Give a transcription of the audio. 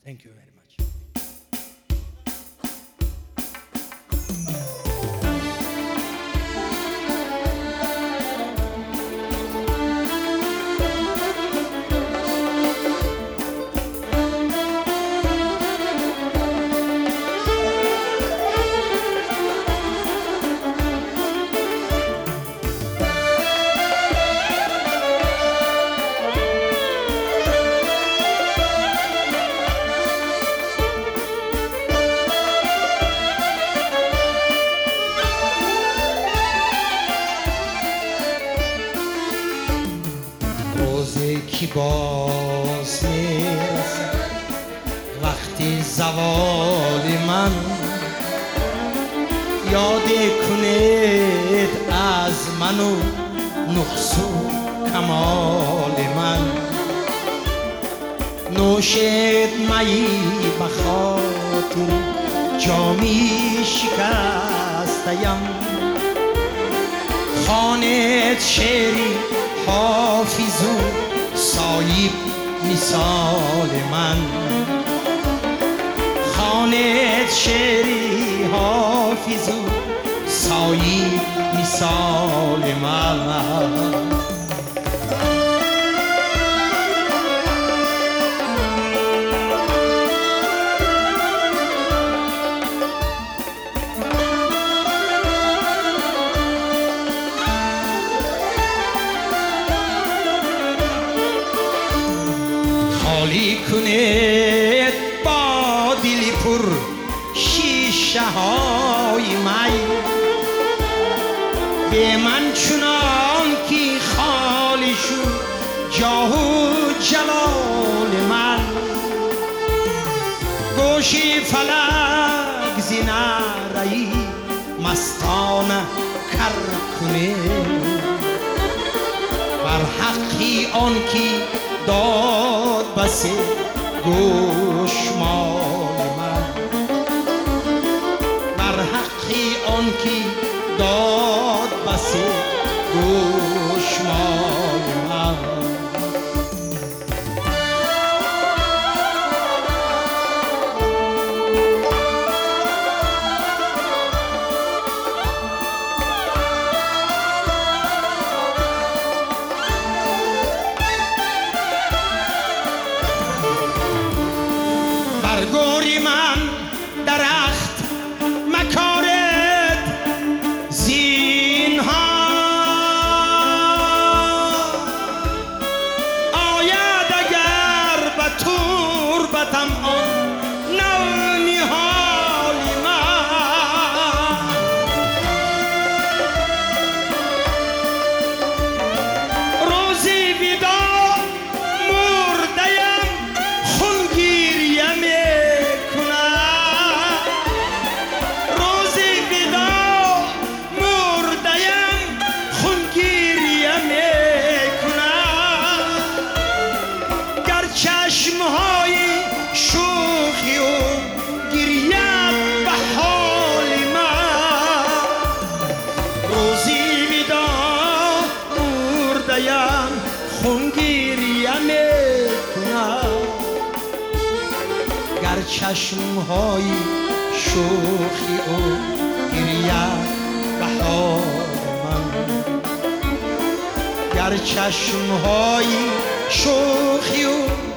Thank you very much. روزی که باز میرسد وقتی زوال من، یاد کنید از من و نقص و کمال من. نوشید می بخاطر جامی شکستیم، خوانید شعری حافظ و صایب مثال من. خوانید شعری حافظ و صایب مثال من. خالی کنید با دل پر شیشه های می، به من چنان که خالی شد جاه و جلال من. گوشی فلک زیناره‌ای مستانه کر کنید، بر حقی آن که داد بسی گوشمال من. بر حقی آن که داد بسی گوشمال من. برگوری من درخت مکارد زینها، آید اگر به تربتم آن نونیحال من. روزی وداع مرده‌ام خونگیریه چشمهای شوخی و گریت به حال من. روزی وداع مرده‌ام خونگیریه میکنم، گر چشمهای شوخی و گریت به حال من. گر چشمهای شوخی و